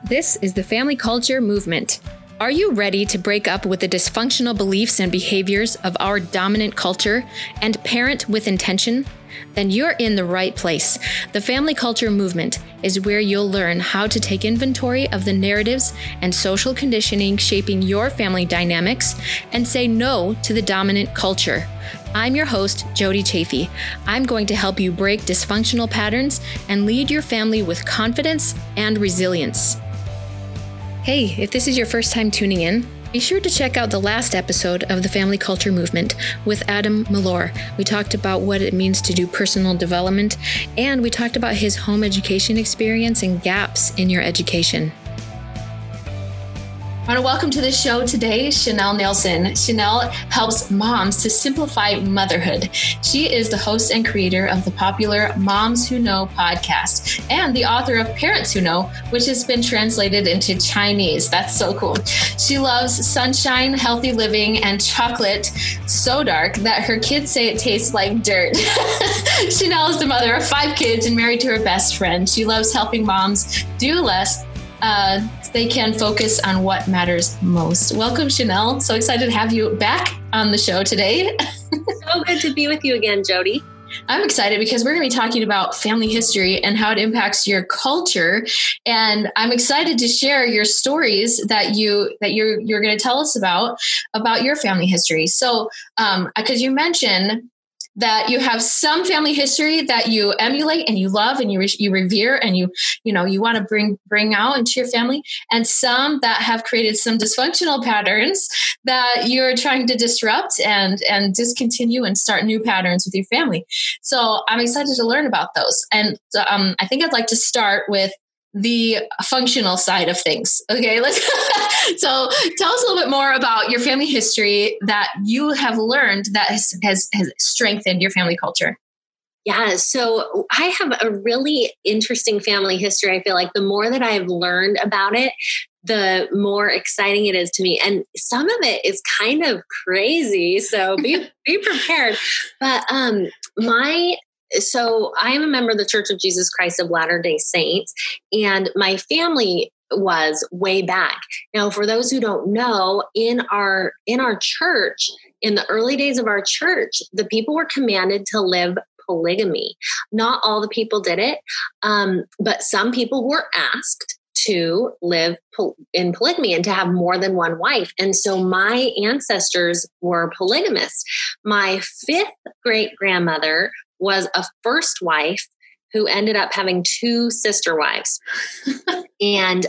This is the Family Culture Movement. Are you ready to break up with the dysfunctional beliefs and behaviors of our dominant culture and parent with intention? Then you're in the right place. The Family Culture Movement is where you'll learn how to take inventory of the narratives and social conditioning shaping your family dynamics and say no to the dominant culture. I'm your host, Jody Chafee. I'm going to help you break dysfunctional patterns and lead your family with confidence and resilience. Hey, if this is your first time tuning in, be sure to check out the last episode of the Family Culture Movement with Adam Malor. We talked about what it means to do personal development, and we talked about his home education experience and gaps in your education. I want to welcome to the show today, Chanel Nelson. Chanel helps moms to simplify motherhood. She is the host and creator of the popular Moms Who Know podcast and the author of Parents Who Know, which has been translated into Chinese. That's so cool. She loves sunshine, healthy living, and chocolate so dark that her kids say it tastes like dirt. Chanel is the mother of 5 kids and married to her best friend. She loves helping moms do less they can focus on what matters most. Welcome, Chanel. So excited to have you back on the show today. So good to be with you again, Jody. I'm excited because we're going to be talking about family history and how it impacts your culture. And I'm excited to share your stories that you're going to tell us about your family history. So, because you mentioned that you have some family history that you emulate and you love and you revere and you want to bring out into your family, and some that have created some dysfunctional patterns that you're trying to disrupt and discontinue and start new patterns with your family. So I'm excited to learn about those. And I think I'd like to start with the functional side of things. Okay, so tell us a little bit more about your family history that you have learned that has strengthened your family culture. Yeah, so I have a really interesting family history. I feel like the more that I've learned about it, the more exciting it is to me. And some of it is kind of crazy, so be prepared. But So I am a member of the Church of Jesus Christ of Latter-day Saints, and my family was way back. Now, for those who don't know, in our church, in the early days of our church, the people were commanded to live polygamy. Not all the people did it, but some people were asked to live in polygamy and to have more than one wife. And so my ancestors were polygamists. My 5th great-grandmother was a first wife who ended up having 2 sister wives. And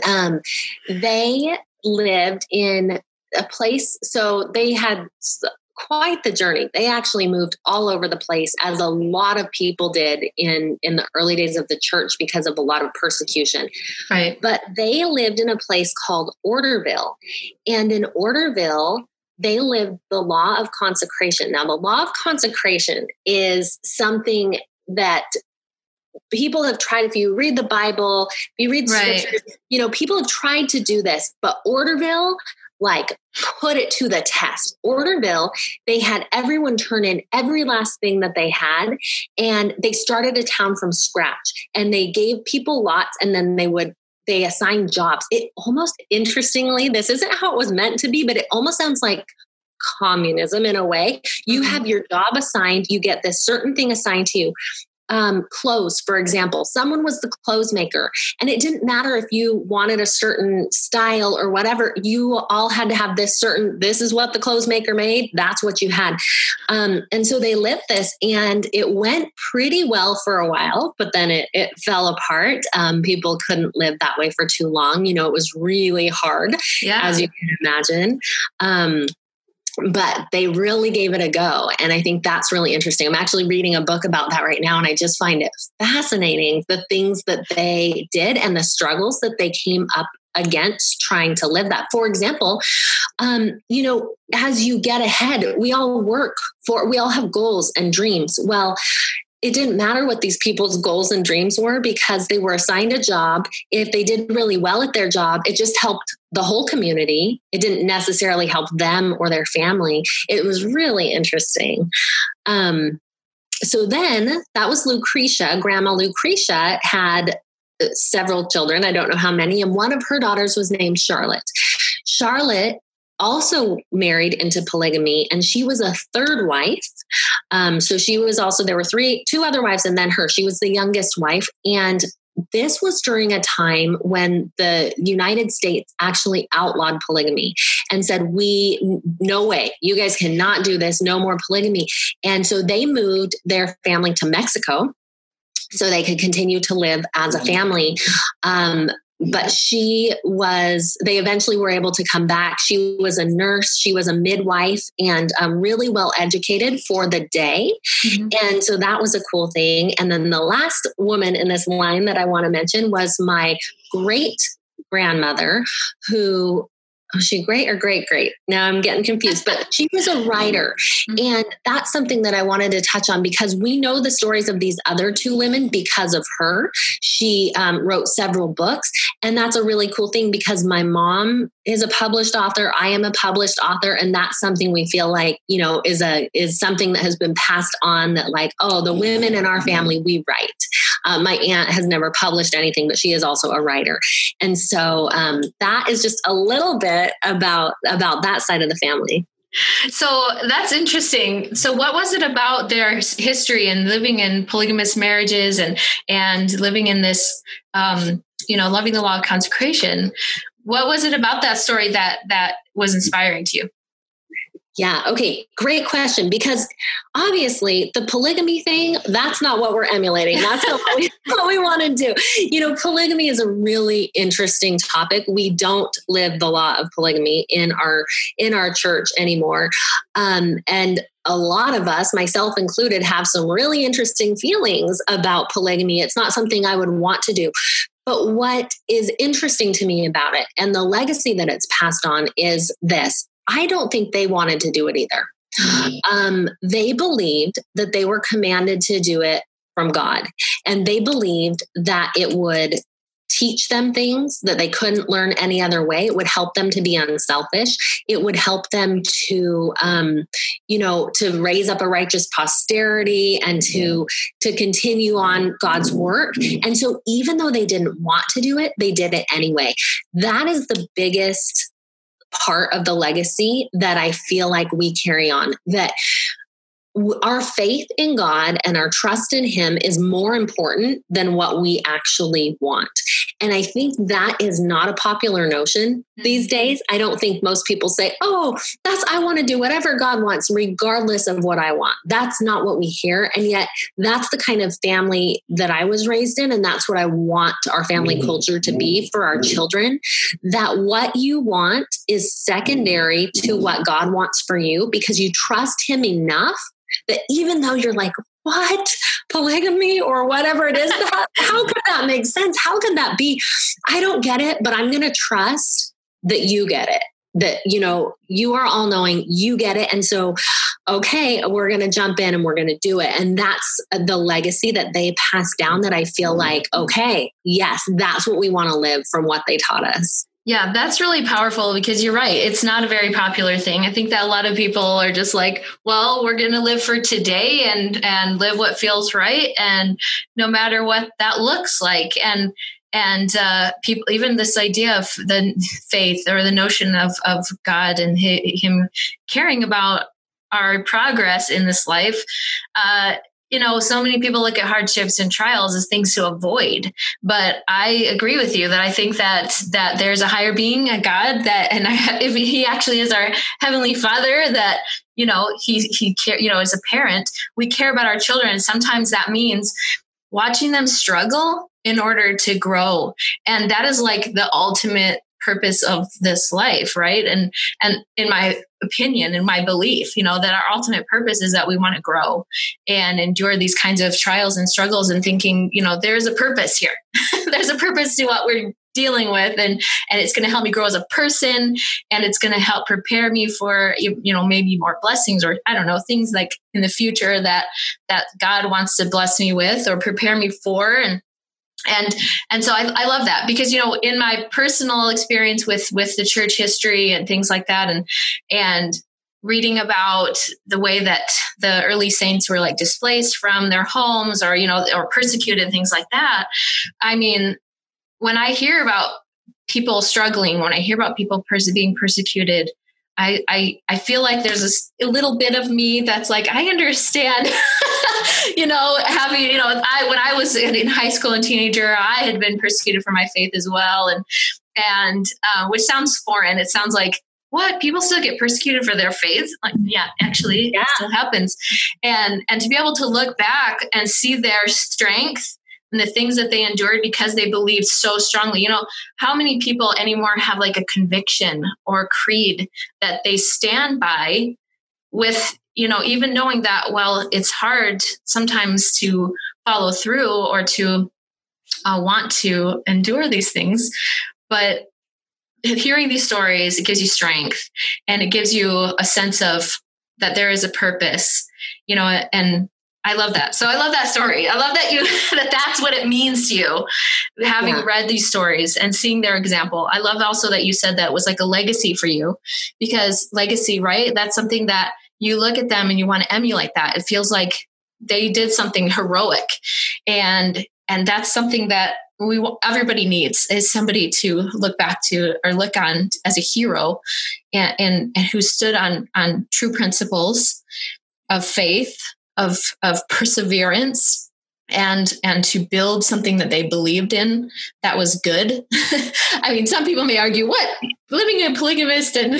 they lived in a place, so they had quite the journey. They actually moved all over the place, as a lot of people did in the early days of the church because of a lot of persecution. Right. But they lived in a place called Orderville. And in Orderville, they lived the law of consecration. Now, the law of consecration is something that people have tried. If you read the Bible, if you read scriptures, people have tried to do this, but Orderville, put it to the test. Orderville, they had everyone turn in every last thing that they had, and they started a town from scratch, and they gave people lots, and then they assigned jobs. It almost, interestingly, this isn't how it was meant to be, but it almost sounds like communism in a way. You have your job assigned, you get this certain thing assigned to you. Clothes, for example, someone was the clothes maker, and it didn't matter if you wanted a certain style or whatever, you all had to have this is what the clothes maker made. That's what you had. And so they lived this, and it went pretty well for a while, but then it fell apart. People couldn't live that way for too long. It was really hard, as you can imagine. But they really gave it a go. And I think that's really interesting. I'm actually reading a book about that right now, and I just find it fascinating, the things that they did and the struggles that they came up against trying to live that. For example, as you get ahead, we all have goals and dreams. Well, it didn't matter what these people's goals and dreams were, because they were assigned a job. If they did really well at their job, it just helped the whole community. It didn't necessarily help them or their family. It was really interesting. So then that was Lucretia. Grandma Lucretia had several children. I don't know how many. And one of her daughters was named Charlotte. Charlotte also married into polygamy, and she was a third wife. So she was also, there were two other wives and then her. She was the youngest wife. And this was during a time when the United States actually outlawed polygamy and said, no way, you guys cannot do this, no more polygamy. And so they moved their family to Mexico so they could continue to live as a family. But they eventually were able to come back. She was a nurse, she was a midwife, and really well educated for the day. Mm-hmm. And so that was a cool thing. And then the last woman in this line that I want to mention was my great grandmother, who, was she great or great? Now I'm getting confused, but she was a writer. And that's something that I wanted to touch on because we know the stories of these other two women because of her. She wrote several books, and that's a really cool thing because my mom is a published author. I am a published author. And that's something we feel like, is something that has been passed on, that like, oh, the women in our family, we write. My aunt has never published anything, but she is also a writer. And so that is just a little bit about that side of the family. So that's interesting. So what was it about their history and living in polygamous marriages and living in this, loving the law of consecration? What was it about that story that was inspiring to you? Yeah. Okay. Great question. Because obviously the polygamy thing, that's not what we're emulating. That's not what we want to do. Polygamy is a really interesting topic. We don't live the law of polygamy in our church anymore. And a lot of us, myself included, have some really interesting feelings about polygamy. It's not something I would want to do. But what is interesting to me about it and the legacy that it's passed on is this. I don't think they wanted to do it either. They believed that they were commanded to do it from God. And they believed that it would teach them things that they couldn't learn any other way. It would help them to be unselfish. It would help them to, to raise up a righteous posterity and to continue on God's work. And so even though they didn't want to do it, they did it anyway. That is the biggest part of the legacy that I feel like we carry on, that our faith in God and our trust in Him is more important than what we actually want. And I think that is not a popular notion these days. I don't think most people say, oh, I want to do whatever God wants, regardless of what I want. That's not what we hear. And yet that's the kind of family that I was raised in. And that's what I want our family culture to be for our children, that what you want is secondary to what God wants for you, because you trust Him enough that even though you're like, what? Polygamy or whatever it is, how could that make sense? How could that be? I don't get it, but I'm going to trust that you get it, that, you are all knowing, you get it. And so, okay, we're going to jump in and we're going to do it. And that's the legacy that they passed down, that I feel like, okay, yes, that's what we want to live from what they taught us. Yeah, that's really powerful, because you're right. It's not a very popular thing. I think that a lot of people are just like, well, we're going to live for today and live what feels right. And no matter what that looks like. And people, even this idea of the faith or the notion of God and Him caring about our progress in this life, so many people look at hardships and trials as things to avoid, but I agree with you that I think that there's a higher being, a God, if He actually is our Heavenly Father, that, he care, as a parent, we care about our children. And sometimes that means watching them struggle in order to grow. And that is like the ultimate purpose of this life, right? And in my opinion, in my belief, that our ultimate purpose is that we want to grow and endure these kinds of trials and struggles, and thinking, there's a purpose here. There's a purpose to what we're dealing with, and it's going to help me grow as a person, and it's going to help prepare me for, maybe more blessings, or I don't know, things like in the future that God wants to bless me with or prepare me for. And so I love that, because, in my personal experience with the church history and things like that, and reading about the way that the early saints were like displaced from their homes or, or persecuted, things like that. I mean, when I hear about people struggling, when I hear about people being persecuted, I feel like there's a little bit of me that's like, I understand, when I was in high school and teenager, I had been persecuted for my faith as well. And which sounds foreign. It sounds like, what? People still get persecuted for their faith? Like, yeah, actually, it still happens. And to be able to look back and see their strength and the things that they endured because they believed so strongly. How many people anymore have like a conviction or creed that they stand by with, even knowing that, well, it's hard sometimes to follow through or to want to endure these things. But hearing these stories, it gives you strength and it gives you a sense of that there is a purpose, and I love that. So I love that story. I love that that's what it means to you, having read these stories and seeing their example. I love also that you said that was like a legacy for you, because legacy, right? That's something that you look at them and you want to emulate that. It feels like they did something heroic, and that's something that everybody needs, is somebody to look back to or look on as a hero and who stood on true principles of faith, of perseverance, and to build something that they believed in that was good. I mean, some people may argue, what, living in a polygamist and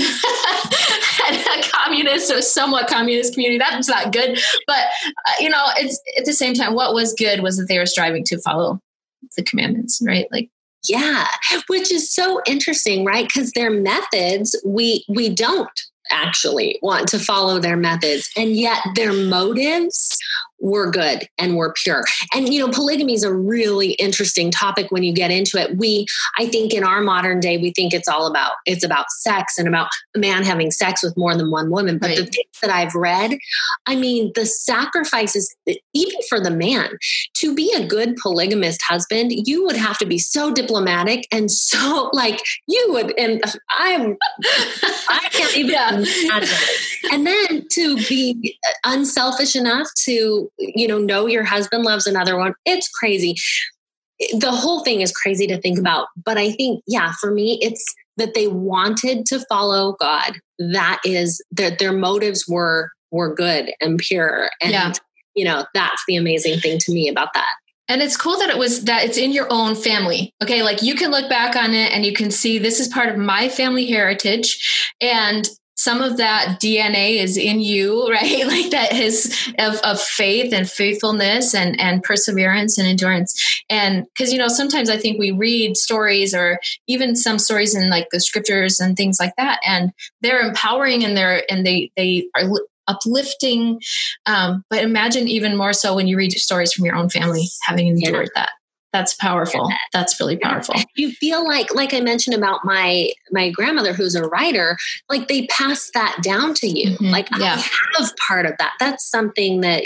a communist or somewhat communist community, that's not good. But, it's at the same time, what was good was that they were striving to follow the commandments, right? Like, yeah, which is so interesting, right? Because their methods, we don't actually want to follow their methods, and yet their motives were good and were pure. And, polygamy is a really interesting topic when you get into it. I think in our modern day, we think it's about sex and about a man having sex with more than one woman. But the things that I've read, I mean, the sacrifices, even for the man, to be a good polygamist husband, you would have to be so diplomatic and so you would, and I can't even imagine. And then to be unselfish enough to, know your husband loves another one. It's crazy. The whole thing is crazy to think about. But I think, for me, it's that they wanted to follow God. That is their motives were good and pure. And, that's the amazing thing to me about that. And it's cool that it's in your own family. Okay. Like, you can look back on it and you can see this is part of my family heritage. And some of that DNA is in you, right? Like, that is of faith and faithfulness and perseverance and endurance. And because, sometimes I think we read stories or even some stories in like the scriptures and things like that, and they're empowering and they are uplifting. But imagine even more so when you read stories from your own family, having endured that. That's powerful. That's really powerful. You feel like I mentioned about my grandmother, who's a writer, like they pass that down to you. Mm-hmm. Like, I have part of that. That's something that,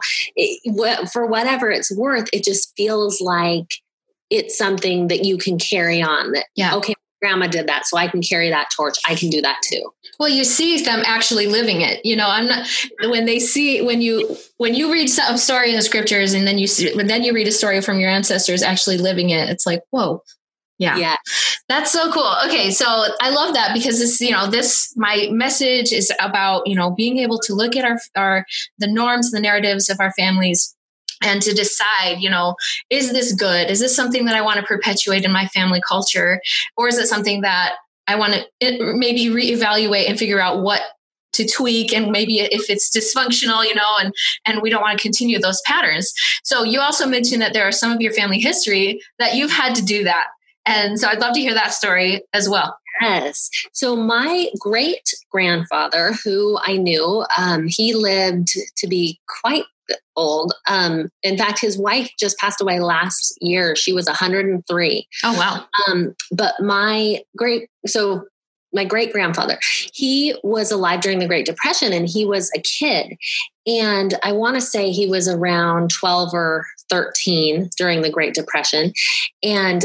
for whatever it's worth, it just feels like it's something that you can carry on. That, okay, grandma did that, so I can carry that torch. I can do that too. Well, you see them actually living it. When you read some story in the scriptures and then you read a story from your ancestors actually living it, it's like, whoa. Yeah. That's so cool. Okay. So I love that, because my message is about, being able to look at the norms, the narratives of our families, and to decide, is this good? Is this something that I want to perpetuate in my family culture? Or is it something that I want to maybe reevaluate and figure out what to tweak, and maybe if it's dysfunctional, and we don't want to continue those patterns. So you also mentioned that there are some of your family history that you've had to do that. And so I'd love to hear that story as well. Yes. So my great grandfather, who I knew, he lived to be quite old. In fact, his wife just passed away last year. She was 103. Oh, wow. But my great grandfather, he was alive during the Great Depression, and he was a kid. And I want to say he was around 12 or 13 during the Great Depression. And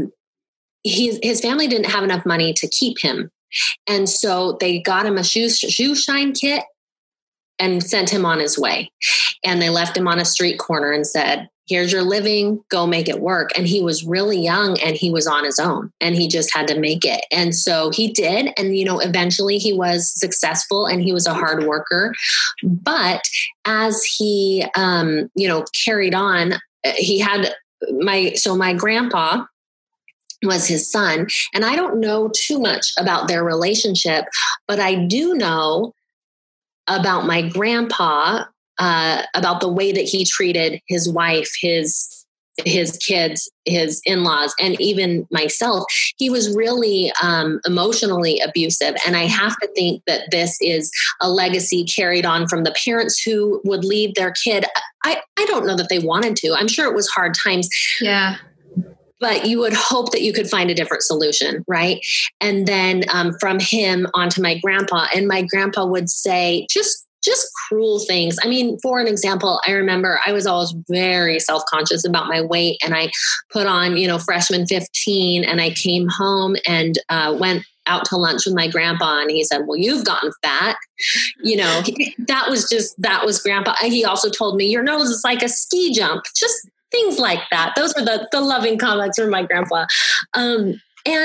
his family didn't have enough money to keep him. And so they got him a shoe shine kit and sent him on his way. And they left him on a street corner and said, here's your living, go make it work. And he was really young and he was on his own and he just had to make it. And so he did. And, eventually he was successful and he was a hard worker. But as he, carried on, he had my grandpa was his son. And I don't know too much about their relationship, but I do know about my grandpa, about the way that he treated his wife, his kids, his in-laws, and even myself. He was really emotionally abusive. And I have to think that this is a legacy carried on from the parents who would leave their kid. I don't know that they wanted to. I'm sure it was hard times. Yeah. But you would hope that you could find a different solution, right? And then from him onto my grandpa, and my grandpa would say just cruel things. I mean, for an example, I remember I was always very self-conscious about my weight, and I put on, freshman 15, and I came home and went out to lunch with my grandpa, and he said, well, you've gotten fat. That was grandpa. He also told me, your nose is like a ski jump. Just things like that. Those were the loving comments from my grandpa. And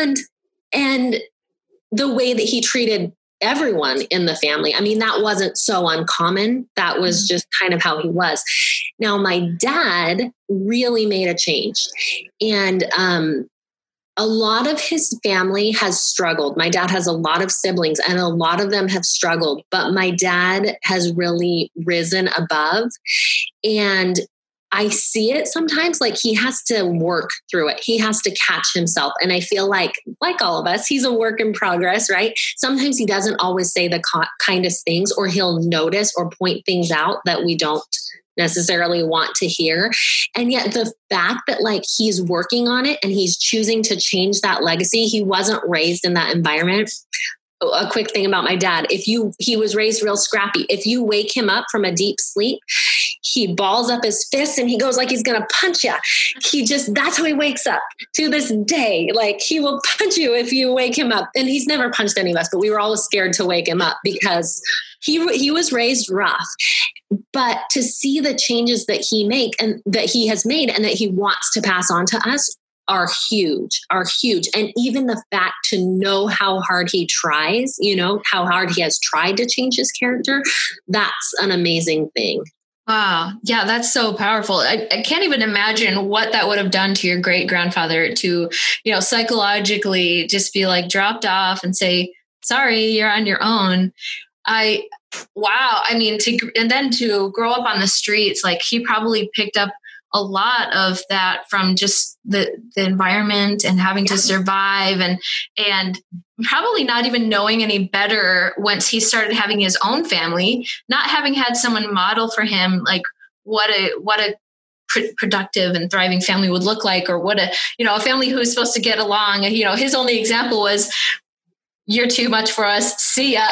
the way that he treated everyone in the family. I mean, that wasn't so uncommon. That was just kind of how he was. Now, my dad really made a change. And a lot of his family has struggled. My dad has a lot of siblings and a lot of them have struggled, but my dad has really risen above. And I see it sometimes like he has to work through it. He has to catch himself. And I feel like all of us, he's a work in progress, right? Sometimes he doesn't always say the kindest things, or he'll notice or point things out that we don't necessarily want to hear. And yet the fact that he's working on it and he's choosing to change that legacy, he wasn't raised in that environment. A quick thing about my dad, he was raised real scrappy. If you wake him up from a deep sleep, he balls up his fists and he goes like he's going to punch you. That's how he wakes up to this day. He will punch you if you wake him up. And he's never punched any of us, but we were always scared to wake him up because he was raised rough. But to see the changes that he has made and that he wants to pass on to us are huge. And even the fact to know how hard he tries, how hard he has tried to change his character, that's an amazing thing. Wow. Yeah, that's so powerful. I can't even imagine what that would have done to your great grandfather to, psychologically just be dropped off and say, sorry, you're on your own. Wow. I mean, and then to grow up on the streets, he probably picked up a lot of that from just the environment and having to survive and probably not even knowing any better once he started having his own family, not having had someone model for him, what a productive and thriving family would look like, or what a family who's supposed to get along. His only example was, you're too much for us. See ya.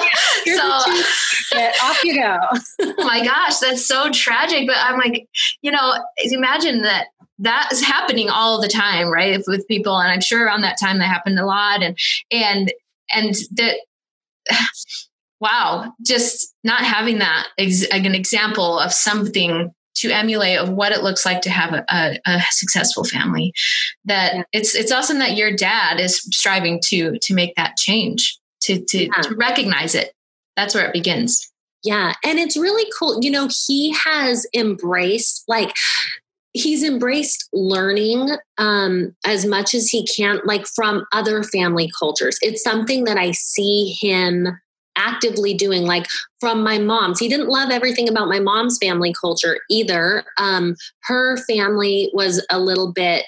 Off you go. Oh my gosh, that's so tragic. But I'm imagine that is happening all the time, right? With people. And I'm sure around that time that happened a lot. And that, wow, just not having that an example of something to emulate of what it looks like to have a successful family. That it's awesome that your dad is striving to make that change, to recognize it. That's where it begins. Yeah. And it's really cool. He has embraced, he's embraced learning as much as he can, from other family cultures. It's something that I see him actively doing, from my mom's. He didn't love everything about my mom's family culture either. Her family was a little bit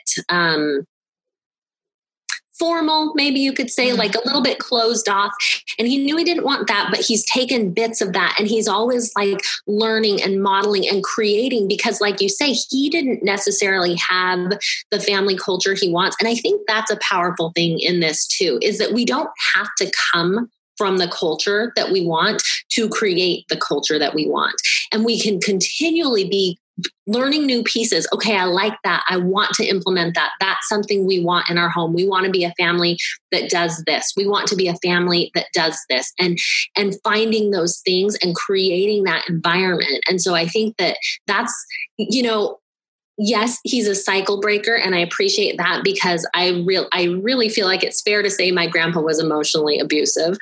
formal, maybe you could say, a little bit closed off. And he knew he didn't want that, but he's taken bits of that. And he's always learning and modeling and creating, because like you say, he didn't necessarily have the family culture he wants. And I think that's a powerful thing in this too, is that we don't have to come from the culture that we want to create the culture that we want. And we can continually be learning new pieces. Okay, I like that. I want to implement that. That's something we want in our home. We want to be a family that does this. We want to be a family that does this, and finding those things and creating that environment. And so I think that's, yes, he's a cycle breaker, and I appreciate that, because I really feel like it's fair to say my grandpa was emotionally abusive.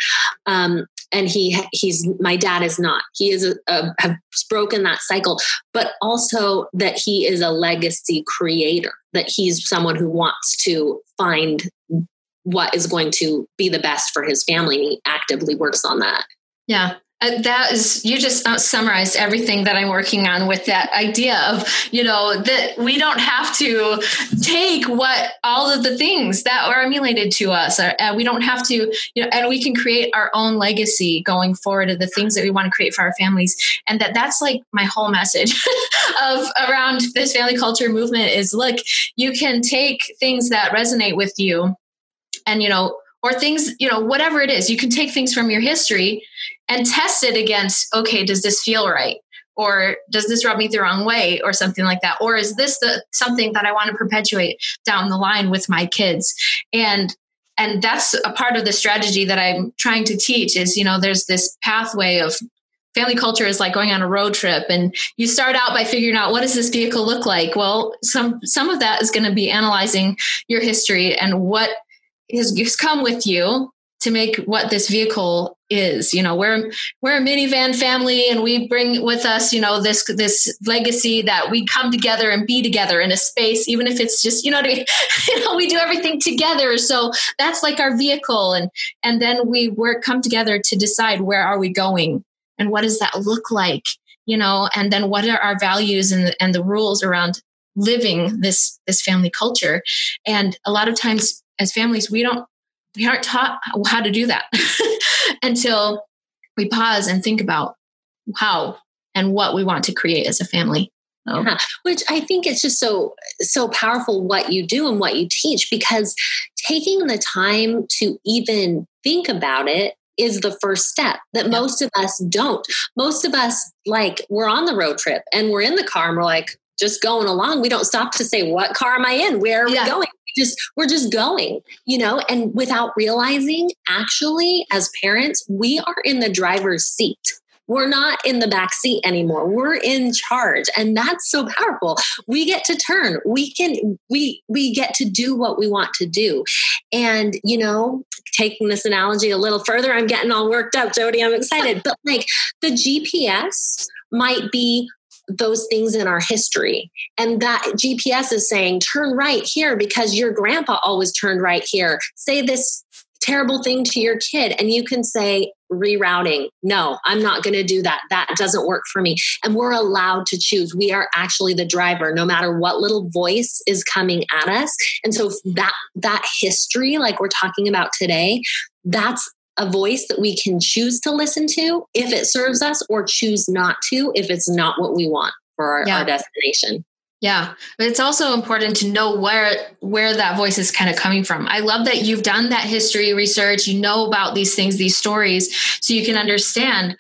And he's my dad is not. He is have broken that cycle, but also that he is a legacy creator, that he's someone who wants to find what is going to be the best for his family. And he actively works on that. Yeah. That is, you just summarized everything that I'm working on with that idea of, that we don't have to take what all of the things that are emulated to us. We don't have to, and we can create our own legacy going forward of the things that we want to create for our families. And that's like my whole message of around this family culture movement is, look, you can take things that resonate with you and, or things, whatever it is, you can take things from your history and test it against, okay, does this feel right? Or does this rub me the wrong way or something like that? Or is this something that I want to perpetuate down the line with my kids? And that's a part of the strategy that I'm trying to teach is, there's this pathway of family culture is like going on a road trip, and you start out by figuring out, what does this vehicle look like? Well, some of that is going to be analyzing your history and what has come with you to make what this vehicle is. We're a minivan family, and we bring with us, this legacy that we come together and be together in a space, even if it's just, we do everything together. So that's like our vehicle. And then we come together to decide, where are we going and what does that look like? And then what are our values and the rules around living this family culture? And a lot of times as families, we aren't taught how to do that until we pause and think about how and what we want to create as a family. So. Yeah, which I think it's just so powerful what you do and what you teach, because taking the time to even think about it is the first step that most of us don't. Most of us, we're on the road trip and we're in the car and we're like, just going along. We don't stop to say, what car am I in? Where are we going? We're just going, and without realizing, actually, as parents, we are in the driver's seat. We're not in the back seat anymore. We're in charge. And that's so powerful. We get to turn. We get to do what we want to do. And, taking this analogy a little further, I'm getting all worked up, Jody. I'm excited. But the GPS might be those things in our history. And that GPS is saying, turn right here because your grandpa always turned right here. Say this terrible thing to your kid. And you can say, rerouting. No, I'm not going to do that. That doesn't work for me. And we're allowed to choose. We are actually the driver, no matter what little voice is coming at us. And so that history, like we're talking about today, that's a voice that we can choose to listen to if it serves us, or choose not to if it's not what we want for our destination. Yeah. But it's also important to know where that voice is kind of coming from. I love that you've done that history research, about these things, these stories, so you can understand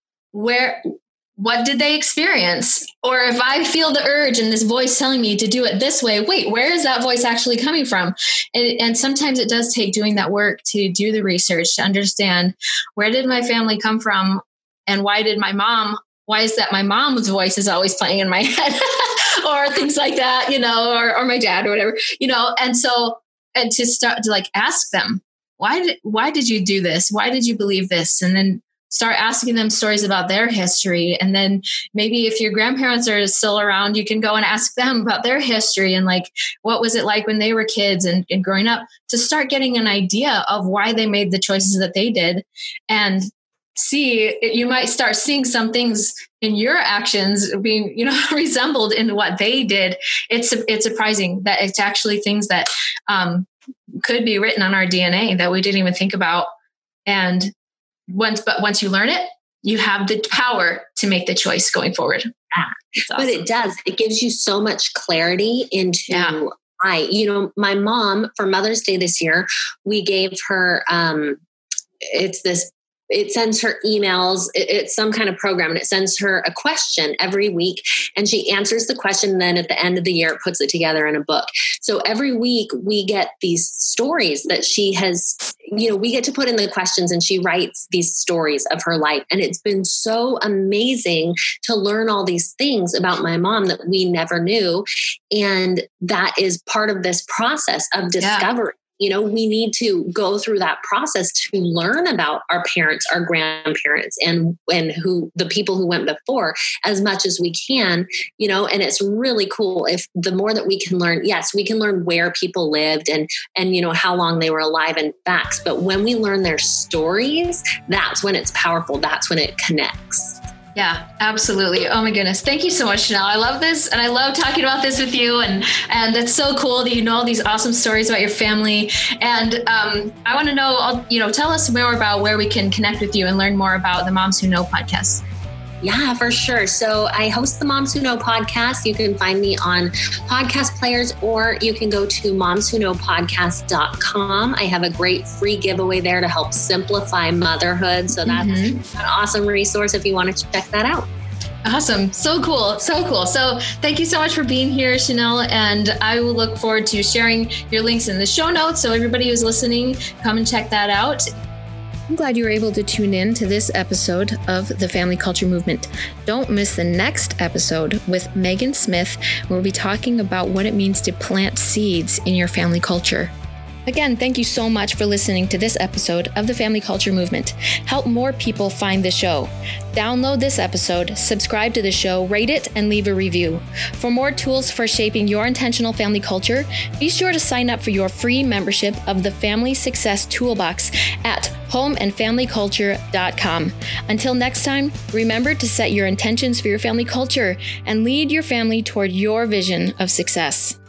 what did they experience? Or if I feel the urge and this voice telling me to do it this way, wait, where is that voice actually coming from? And sometimes it does take doing that work to do the research, to understand, where did my family come from? And why is that my mom's voice is always playing in my head or things like that, or my dad or whatever, and to start to ask them, why did you do this? Why did you believe this? And then start asking them stories about their history. And then maybe if your grandparents are still around, you can go and ask them about their history and what was it like when they were kids and growing up, to start getting an idea of why they made the choices that they did. And you might start seeing some things in your actions being, resembled in what they did. It's surprising that it's actually things that could be written on our DNA that we didn't even think about. And once you learn it, you have the power to make the choice going forward. Awesome. But it does. It gives you so much clarity into my mom, for Mother's Day this year, we gave her, it sends her emails. It's some kind of program, and it sends her a question every week, and she answers the question. And then at the end of the year, it puts it together in a book. So every week we get these stories that she has, we get to put in the questions and she writes these stories of her life. And it's been so amazing to learn all these things about my mom that we never knew. And that is part of this process of discovery. We need to go through that process to learn about our parents, our grandparents, and who the people who went before as much as we can, and it's really cool if the more that we can learn, yes, we can learn where people lived and how long they were alive and facts. But when we learn their stories, that's when it's powerful. That's when it connects. Yeah, absolutely. Oh my goodness. Thank you so much, Chanel. I love this. And I love talking about this with you. And it's so cool that you know all these awesome stories about your family. And I want to know, tell us more about where we can connect with you and learn more about the Moms Who Know podcast. Yeah, for sure. So I host the Moms Who Know podcast. You can find me on podcast players, or you can go to momswhoknowpodcast.com. I have a great free giveaway there to help simplify motherhood. So that's an awesome resource if you want to check that out. Awesome. So cool. So cool. So thank you so much for being here, Chanel. And I will look forward to sharing your links in the show notes. So everybody who's listening, come and check that out. I'm glad you were able to tune in to this episode of the Family Culture Movement. Don't miss the next episode with Megan Smith, where we'll be talking about what it means to plant seeds in your family culture. Again, thank you so much for listening to this episode of the Family Culture Movement. Help more people find the show. Download this episode, subscribe to the show, rate it, and leave a review. For more tools for shaping your intentional family culture, be sure to sign up for your free membership of the Family Success Toolbox at homeandfamilyculture.com. Until next time, remember to set your intentions for your family culture and lead your family toward your vision of success.